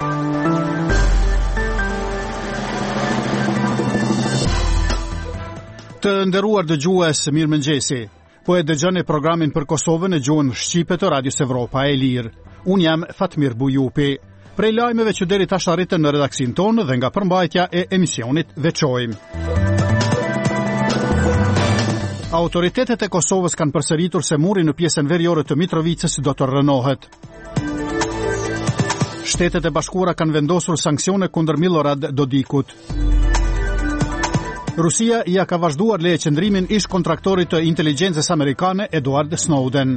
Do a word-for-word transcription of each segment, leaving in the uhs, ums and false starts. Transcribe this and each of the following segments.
Të nderuar dëgjues, mirëmëngjesi. Po e dëgjoni programin për Kosovën në gjuhën shqipe të Radios Evropa e Lirë. Unë jam Fatmir Bujupi. Prej lajmeve që deri tash arritën në redaksin tonë dhe nga përmbajtja e emisionit veçojmë. Autoritetet e Kosovës kanë përsëritur se muri në pjesën veriore të Mitrovicës do të rënohet. Shtetet e Bashkuara kanë vendosur sanksione kundër Milorad Dodikut. Rusia ja ka vazhduar leje qëndrimin ish kontraktorit të inteligjencës amerikane Edward Snowden.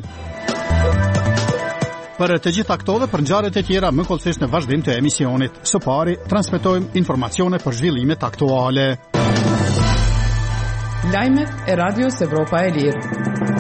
Për të gjitha këto dhe për ngjarjet e tjera më kollësisht në vazhdim të emisionit. Së pari transmetojmë informacione për zhvillimet aktuale. Lajmet e Radios Evropa e Lirë.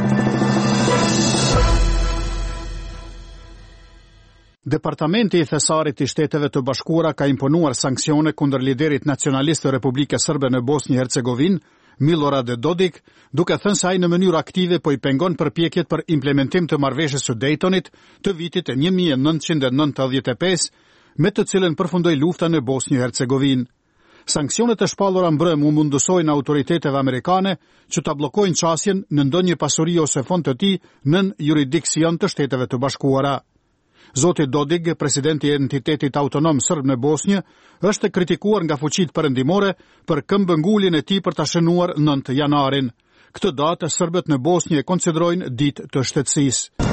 Departamenti i Thesarit i Shteteve të Bashkuara ka imponuar sanksione kundër liderit nacionalist të Republikës Sërbe në Bosnjë Hercegovinë, Milorad Dodik, duke thënë se ai në mënyrë aktive po i pengon përpjekjet për implementim të marrëveshjes së Daytonit të vitit e një mijë e nëntëqind e nëntëdhjetë e pesë, me të cilën përfundoi lufta në Bosnjë Hercegovinë. Sanksionet e shpallura mbrëm u mundësojnë autoriteteve amerikane që ta bllokojnë qasjen në ndonjë pasuri ose fond të tij nën jurisdiksion të Shteteve të Bashkuara. Zoti Dodik, presidenti i entitetit autonom sërb në Bosnjë, është kritikuar nga fuqitë perëndimore për këmbënguljen e tij për ta shënuar nëntë janarin. Këtë datë serbët në Bosnjë e konsiderojnë ditë të shtetësisë.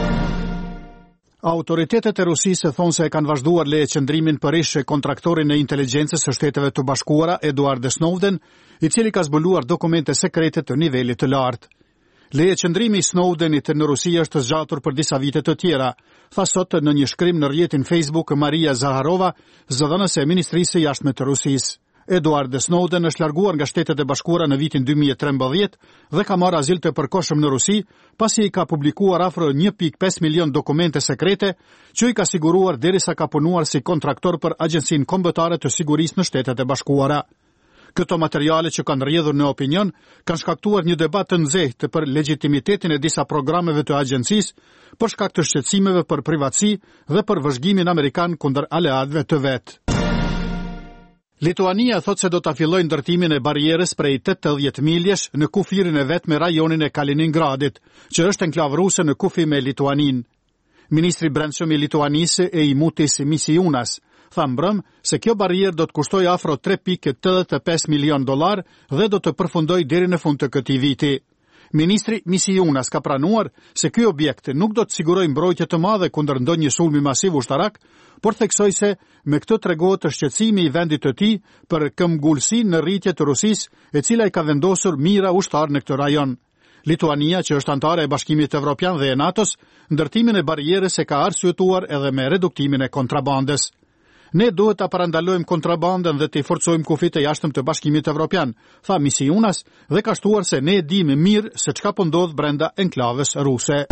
Autoritetet e Rusisë thonë se e kanë vazhduar leje qëndrimin për ish kontraktorin e inteligjencës së Shteteve të Bashkuara Edward Snowden, i cili ka zbuluar dokumente sekrete të nivelit të lartë. Leje qëndrimi i Snowdenit në Rusi është zgjatur për disa vite të tjera, tha sot në një shkrim në rrjetin Facebook Maria Zaharova, zëdhënëse e Ministrisë së Jashtme të Rusisë. Edward Snowden është larguar nga Shtetet e Bashkuara në vitin dy mijë e trembëdhjetë dhe ka marrë azil të përkohshëm në Rusi, pasi i ka publikuar afër një pikë pesë milion dokumente sekrete që i ka siguruar derisa ka punuar si kontraktor për Agjencinë Kombëtare të Sigurisë në Shtetet e Bashkuara. Këto materiale që kanë rrjedhur në opinion kanë shkaktuar një debat të nxehtë për legjitimitetin e disa programeve të agjencisë, për shkak të shqetësimeve për privatësi dhe për vëzhgimin amerikan kundër aleatëve të vet. Lituania thotë se do ta fillojë ndërtimin e barrierës prej tetëdhjetë miljesh në kufirin e vet me rajonin e Kaliningradit, që është enklavë ruse në kufi me Lituaninë. Ministri i Brendshëm i Lituanisë Eimutis Misiunas tha mbrëm se kjo barrierë do të kushtoj afro tre pikë tetëdhjetë e pesë milion dollar dhe do të përfundoj deri në fund të këtij viti. Ministri Misiunas ka pranuar se ky objekt nuk do të sigurojë mbrojtje të madhe kundër ndonjë sulmi masiv ushtarak, por theksoi se me këtë tregohet të shqetësimi i vendit të tij për këmbgulsinë në rritje të Rusisë, e cila i ka vendosur mira ushtar në këtë rajon. Lituania, që është antare e Bashkimit Evropian dhe e NATO-s, ndërtimin e barrierës e ka arsyetuar edhe me reduktimin e kontrabandës. Ne duhet ta parandalojmë kontrabandën dhe të forcojmë kufit e jashtëm të Bashkimit Evropian, tha Misiunas, dhe ka shtuar se ne e dimë mirë se çka po ndodh brenda enklavës ruse.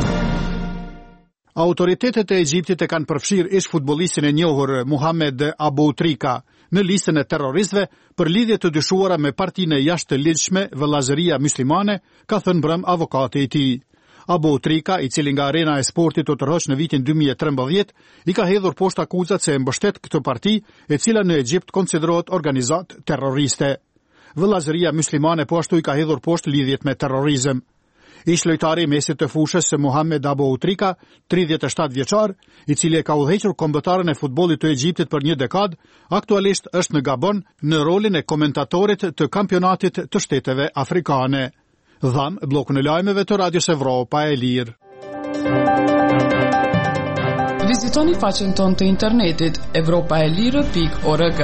Autoritetet e Egjiptit e kanë përfshirë ish futbollistin e njohur Muhammed Abu Trika në listën e terroristëve për lidhje të dyshuara me partinë e jashtëligjshme Vëllazëria Myslimane, ka thënë brëm avokati i tij. Abu Trika, i cili nga arena e sportit u tërhoq në vitin dy mijë e trembëdhjetë, i ka hedhur poshtë akuzat se e mbështet këtë parti, e cila në Egjipt konsiderohet organizatë terroriste. Vëllazëria Myslimane po ashtu i ka hedhur poshtë lidhjet me terrorizëm. Ish lojtari i mesit të fushës Muhammed Abu Trika, tridhjetë e shtatë vjeçar, i cili e ka udhëhequr kombëtarën e futbollit të Egjiptit për një dekadë, aktualisht është në Gabon në rolin e komentatorit të kampionatit të Shteteve Afrikane. Dham blokun e lajmeve të Radios Evropa e Lirë. Vizitoni faqen tonë të internetit evropaelire pikë org.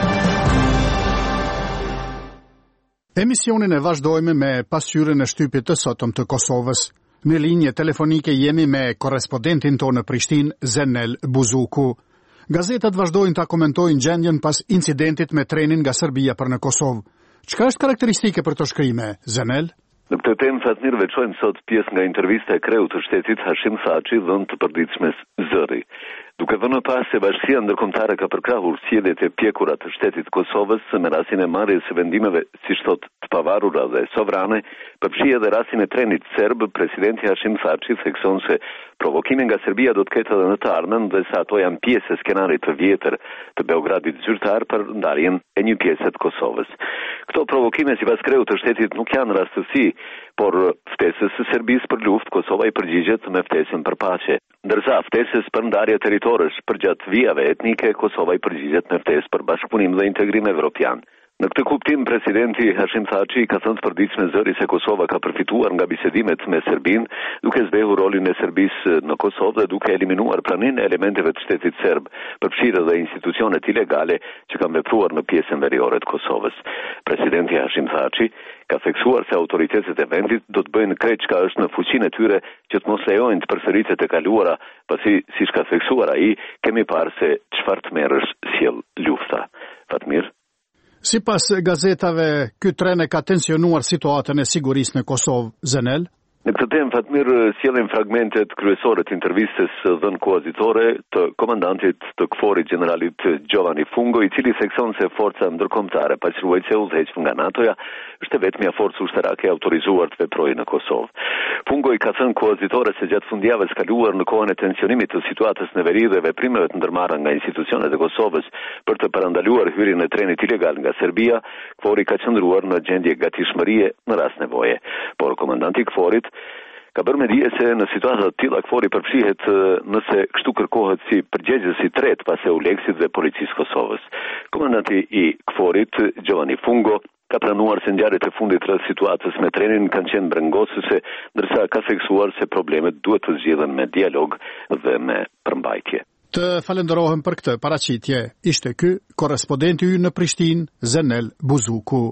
Emisionin e vazhdojmë me pasqyrën e shtypit të sotëm të Kosovës. Në linje telefonike jemi me korrespondentin tonë në Prishtinë, Zenel Buzuku. Gazetat vazhdojnë ta komentojnë gjendjen pas incidentit me trenin nga Serbia për në Kosovë. Çka është karakteristike për të shkrime, Zenel? Në këtë temë Fatmir veçojmë sot pjesë nga intervista e kreut të shtetit Hashim Thaçi dhënë të përditshmes Zëri. Duke vënë pas se bashkia ndërkombëtare ka përkrahur sjelljet e pjekura të shtetit Kosovës me rastin e marrjes së vendimeve, siç thotë, të pavarura dhe sovrane, përfshi edhe rastin e trenit serb, presidenti Hashim Thaçi thekson se Provokimin nga Serbia do të ketë edhe në të ardhmen dhe se ato janë pjesë e skenarit të vjetër të Beogradit zyrtar për ndarjen e një pjese të Kosovës. Këto provokime sipas kreut të shtetit nuk janë rastësi, por ftesës së Serbisë për luftë, Kosova i përgjigjet me ftesën për paqe. Ndërsa ftesës për ndarje territorësh përgjatë vijave etnike, Kosova i përgjigjet me ftesë për bashkëpunim dhe integrim evropian. Në këtë kuptim, presidenti Hashim Thaçi ka thënë të përditshme zëri se Kosova ka përfituar nga bisedimet me Serbinë, duke zbehur rolin e Serbisë në Kosovë dhe duke eliminuar praninë e elementeve të shtetit serb, përfshirë dhe institucionet ilegale që kanë vepruar në pjesën veriore të Kosovës. Presidenti Hashim Thaçi ka theksuar se autoritetet e vendit do të bëjnë krejt çka është në fuqinë e tyre që të mos lejojnë të përsëritet e kaluara, pasi siç ka theksuar ai, kemi parë se çfarë tmerrësh sjell lufta. Fatmir. Sipas gazetave, ky tren e ka tensionuar situatën e sigurisë në Kosovë, Zenel. Në këtë temë, Fatmir, sjellin fragmentet kryesore të intervistës dhënë kuazitore të komandantit të KFOR-it generalit Giovanni Fungo, i cili thekson se forca ndërkombëtare paqëruese udhëheq nga NATO-ja është vetmja forcë ushtarake autorizuar të veprojë në Kosovë. Fungo i ka thënë kuazitore se gjatë fundjavës kaluar në kohën e tensionimit të situatës në veri dhe veprimeve të ndërmarra nga institucionet e Kosovës për të parandaluar hyrjen e trenit ilegal nga Serbia, KFOR-i ka qëndruar në gjendje gatishmërie në rast nevoje. Por komandanti i KFOR-it ka bërë me dije se në situata të tilla KFOR-i përfshihet nëse kështu kërkohet si përgjegjës i tretë pas EULEX-it dhe policisë Kosovës. Komandanti i KFOR-it, Giovanni Fungo, ka pranuar se ngjarjet e fundit rreth situatës me trenin kanë qenë brengosëse, ndërsa ka theksuar se problemet duhet të zgjidhen me dialog dhe me përmbajtje. Të falenderohem për këtë paraqitje. Ishte ky korrespondenti ynë në Prishtinë, Zenel Buzuku.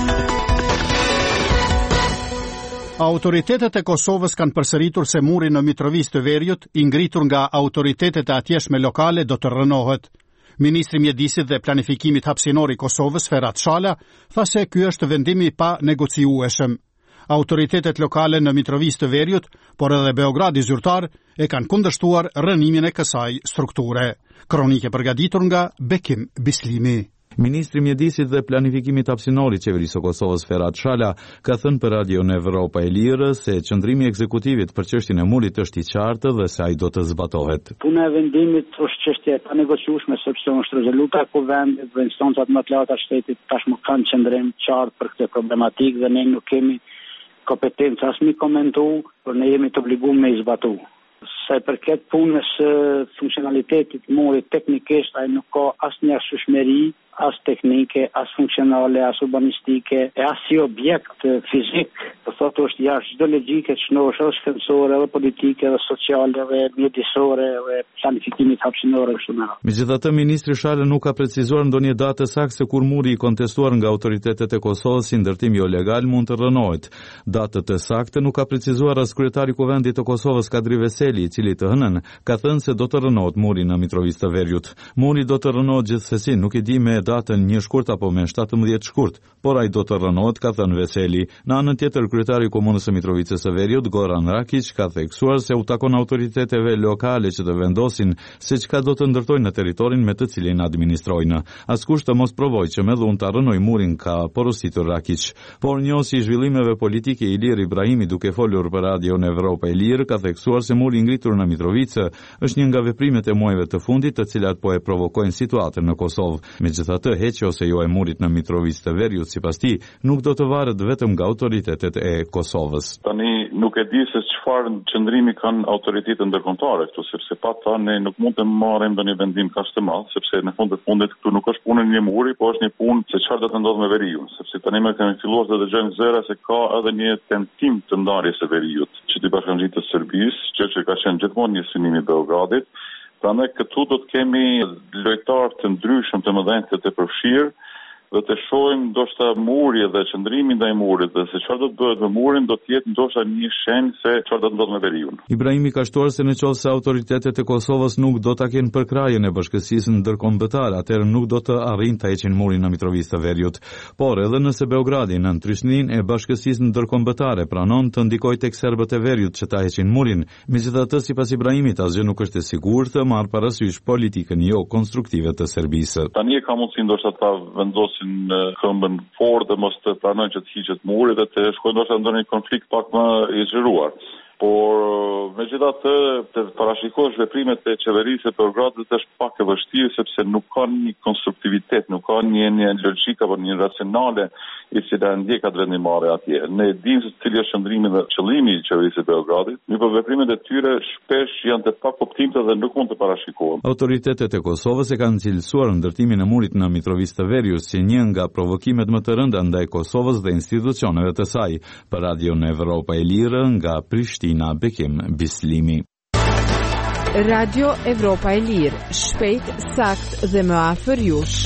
Autoritetet e Kosovës kanë përsëritur se muri në Mitrovic të Veriut, i ngritur nga autoritetet e atjeshme lokale, do të rënohet. Ministri i Mjedisit dhe Planifikimit Hapësinor i Kosovës, Ferhat Shala, tha se ky është vendimi pa negociueshëm. Autoritetet lokale në Mitrovic të Veriut, por edhe Beogradi zyrtar, e kanë kundërshtuar rënimin e kësaj strukture. Kronike përgatitur nga Bekim Bislimi. Ministri i Mjedisit dhe Planifikimit Hapësinor i Qeverisë së Kosovës, Ferhat Shala, ka thënë për Radion Evropa e Lirë se qëndrimi i ekzekutivit për çështjen e murit është i qartë dhe se ai do të zbatohet. Puna e vendimit është çështje e negociueshme sepse është rezoluta e kuvendit dhe instancat më të larta të shtetit tashmë kanë qëndrim qartë për këtë problematikë dhe ne nuk kemi kompetencë as mi komentu, por ne jemi të obliguar me i zbatu. Sa i përket punës së funksionalitetit murit teknikisht, ai nuk ka asnjë arsyeshmëri, as teknike, as funksionale, as urbanistike, e as si objekt fizik, të thotë është jashtë çdo logjike që shnohesh edhe shkencore, edhe politike, edhe sociale, edhe mjedisore, edhe planifikimit hapësinor kështu me radhë. Megjithatë, ministri Shala nuk ka precizuar ndonjë datë saktë se kur muri i kontestuar nga autoritetet e Kosovës si ndërtim jo legal mund të rënohet. Datët e saktë nuk ka precizuar as kryetari i Kuvendit të Kosovës, Kadri Veseli, i cili të hënën ka thënë se do të rënohet muri në Mitrovic të Veriut. Muri do të rënohet gjithsesi, nuk e di me datën një shkurt apo me shtatëmbëdhjetë shkurt, por ai do të rënohet, ka thënë Veseli. Në anën tjetër, kryetari i komunës së Mitrovicës së Veriut, Goran Rakić, ka theksuar se u takon autoriteteve lokale që të vendosin se çka do të ndërtojnë në territorin me të cilin administrojnë. Askush të mos provojë që me dhunë ta rënojë murin, ka porositur Rakić. Por njësi i zhvillimeve politike Ilir Ibrahimi, duke folur për Radion Evropa e Lirë, ka theksuar se muri i ngritur në Mitrovicë është një nga veprimet e muajve të fundit të cilat po e provokojnë situatën në Kosovë. Megjithatë, heqja ose jo e murit në Mitrovic të Veriut, sipas tij, nuk do të varet vetëm nga autoritetet e Kosovës. Tani nuk e di se çfarë qëndrimi kanë autoritetet ndërkombëtare këtu, sepse pa ta ne nuk mund të marrim ndonjë vendim kaq të madh, sepse në fund të fundit këtu nuk është punë një muri, por është një punë se çfarë do të ndodhë me Veriun, sepse tani më kemi filluar të dëgjojmë zëra se ka edhe një tentim të ndarjes së Veriut, që të bashkangjitë të Serbisë, që që ka qenë gjithmonë një synim i Beogradit. Prandaj këtu do të kemi lojtarë të ndryshëm të mëdhenj të përfshirë dhe të shohim ndoshta muri dhe qëndrimi ndaj murit dhe se çfarë do të bëhet me murin do të jetë ndoshta një shenjë se çfarë do të ndodhë me Veriun. Ibrahimi ka shtuar se nëse autoritetet e Kosovës nuk do ta kenë përkrahjen e bashkësisë ndërkombëtare, atëherë nuk do të arrijnë ta heqin murin në Mitrovic të Veriut. Por edhe nëse Beogradi në ndryshninë e bashkësisë ndërkombëtare pranon të ndikojë tek serbët e Veriut që ta heqin murin, megjithatë sipas Ibrahimit asgjë nuk është e sigurt, marr parasysh politikën jo konstruktive të Serbisë. Tani ka mundësi ndoshta ta vendos në këmbën fort dhe mos të pranojnë që të hiqet muri dhe të shkojnë ndoshta në ndonjë konflikt pak më i zgjeruar. por megjithatë të parashikosh veprimet e qeverisë e Beogradit është pak e vështirë sepse nuk ka një konstruktivitet, nuk ka një një logjik apo një racionale i cila ndjek atë vendimmarrje atje. Ne dimë se cili është qëndrimi dhe qëllimi i qeverisë së Beogradit, mirë veprimet e tyre shpesh janë të pakuptimta dhe nuk mund të parashikohen. Autoritetet e Kosovës e kanë cilësuar ndërtimin e murit në Mitrovica-Verius si një nga provokimet më të rënda ndaj Kosovës dhe institucioneve të saj. Për Radion Evropa e Lirë nga Prishtina, Bekim Bislimi. Radio Evropa e Lirë, shpejt, sakt dhe më afër jush.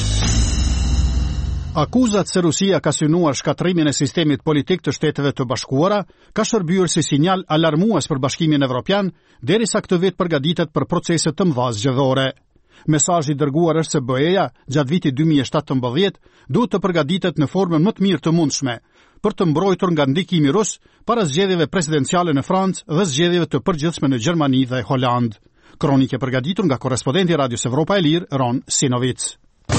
Akuzat se Rusia ka synuar shkatrimin e sistemit politik të Shteteve të Bashkuara ka shërbyer si sinjal alarmues për Bashkimin Evropian, derisa këtë vit përgatitet për procese të mëdha zgjedhore. Mesazhi dërguar është se B E-ja gjatë vitit dy mijë e shtatëmbëdhjetë duhet të përgatitet në formën më të mirë të mundshme për të mbrojtur nga ndikimi rus para zgjedhjeve presidenciale në Francë dhe zgjedhjeve të përgjithshme në Gjermani dhe Holand. Kronikë e përgatitur nga korrespondenti i Radios Evropa e Lirë, Ron Sinovic.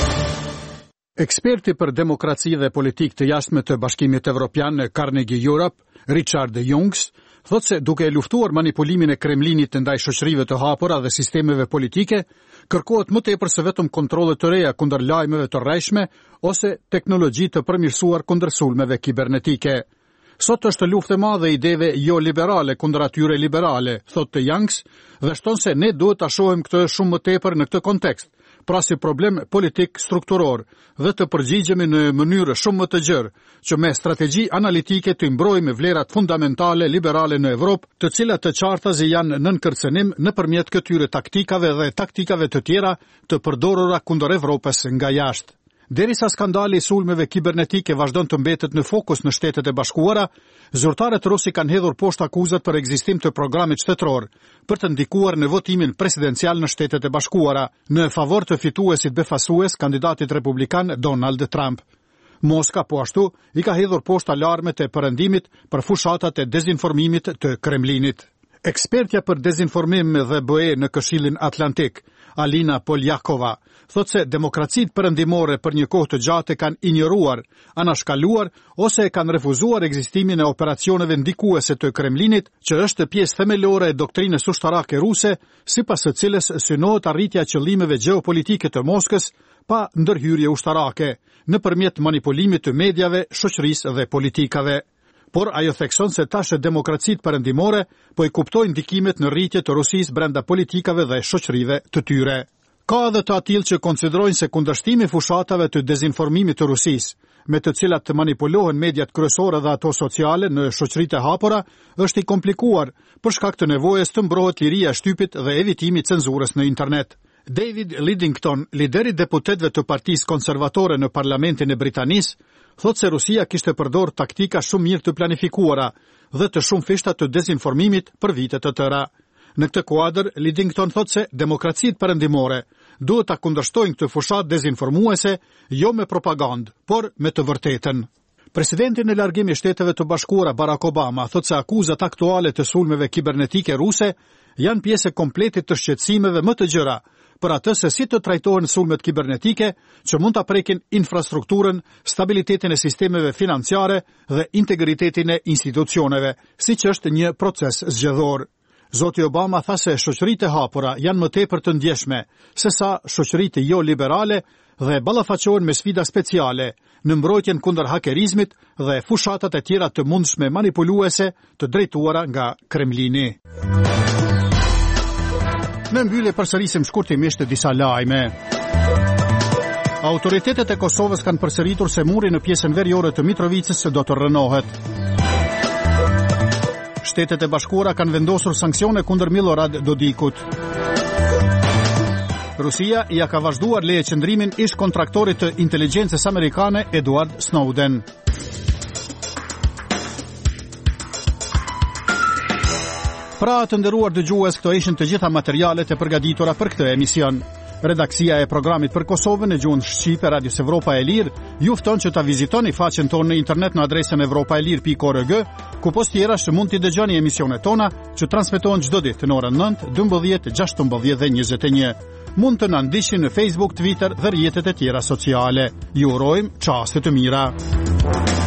Eksperti për demokraci dhe politikë të jashtme të Bashkimit Evropian në Carnegie Europe, Richard Youngs, thotë se duke e luftuar manipulimin e Kremlinit ndaj shoqërive të hapura dhe sistemeve politike, kërkohet më tepër se vetëm kontrolle të reja kundër lajmeve të rrejshme ose teknologji të përmirësuar kundër sulmeve kibernetike. Sot është luftë e madhe ideve jo liberale kundër atyre liberale, thotë Youngs, dhe shton se ne duhet ta shohim këtë shumë më tepër në këtë kontekst, pra si problem politik strukturor dhe të përgjigjemi në mënyrë shumë më të gjerë, që me strategji analitike të mbrojmë vlerat fundamentale liberale në Evropë, të cilat të qartazi janë nën kërcënim nëpërmjet këtyre taktikave dhe taktikave të tjera të përdorura kundër Evropës nga jashtë. Derisa skandali i sulmeve kibernetike vazhdon të mbetet në fokus në Shtetet e Bashkuara, zyrtarët rusi kanë hedhur poshtë akuzat për ekzistim të programit shtetëror për të ndikuar në votimin presidencial në Shtetet e Bashkuara në favor të fituesit befasues, kandidatit republikan Donald Trump. Moska po ashtu i ka hedhur poshtë alarmet e perëndimit për fushatat e dezinformimit të Kremlinit. Ekspertja për dezinformim dhe B E në Këshillin Atlantik, Alina Poljakova, thotë se demokracitë perëndimore për një kohë të gjatë kanë injoruar, anashkaluar ose kanë refuzuar ekzistimin e operacioneve ndikuese të Kremlinit, që është pjesë themelore e doktrinës ushtarake ruse, sipas së cilës synohet arritja e qëllimeve gjeopolitike të Moskës pa ndërhyrje ushtarake, nëpërmjet manipulimit të mediave, shoqërisë dhe politikave. Por ajo thekson se tash demokracitë perëndimore po i kuptojnë ndikimet në rritje të Rusisë brenda politikave dhe shoqërive të tyre. Ka edhe të atill që konsiderojnë se kundërshtimi fushatave të dezinformimit të Rusisë, me të cilat të manipulohen mediat kryesore dhe ato sociale në shoqëritë e hapura, është i komplikuar për shkak të nevojës të mbrohet liria e shtypit dhe evitimi i cenzurës në internet. David Lidington, lideri deputetëve të Partisë Konservatore në Parlamentin e Britanisë, thotë se Rusia kishte përdor taktika shumë mirë të planifikuara dhe të shumë fishta të dezinformimit për vite të tëra. Në këtë kuadër, Lidington thotë se demokracitë perëndimore duhet ta kundërshtojnë këtë fushat dezinformuese jo me propagandë, por me të vërtetën. Presidenti në largim i Shteteve të Bashkuara Barack Obama thotë se akuzat aktuale të sulmeve kibernetike ruse janë pjesë komplete të shqetësimeve më të gjëra për atë se si të trajtohen sulmet kibernetike që mund ta prekin infrastrukturën, stabilitetin e sistemeve financiare dhe integritetin e institucioneve, siç është një proces zgjedhor. Zoti Obama tha se shoqëritë e hapura janë më tepër të ndjeshme sesa shoqëritë jo liberale dhe ballafaqohen me sfida speciale në mbrojtjen kundër hakerizmit dhe fushatat e tjera të mundshme manipuluese të drejtuara nga Kremlini. Në mbyllje përsërisim shkurtimisht disa lajme. Autoritetet e Kosovës kanë përsëritur se muri në pjesën veriore të Mitrovicës do të rënohet. Shtetet e Bashkuara kanë vendosur sanksione kundër Milorad Dodikut. Rusia ja ka vazhduar leje qëndrimin ish kontraktorit të inteligjencës amerikane Edward Snowden. Pra të nderuar dëgjues, këto ishin të gjitha materialet e përgatitura për këtë emision. Redaksia e programit për Kosovën në gjuhën shqipe Radios Evropa e Lirë ju fton që ta vizitoni faqen tonë në internet në adresën evropaelir pikë org, ku post tjera që mund t'i dëgjoni emisionet tona që transmetohen çdo ditë në orën nëntë, dymbëdhjetë, gjashtëmbëdhjetë dhe njëzet e një. Mund të na ndiqni në Facebook, Twitter dhe rrjetet e tjera sociale. Ju urojmë çaste të mira.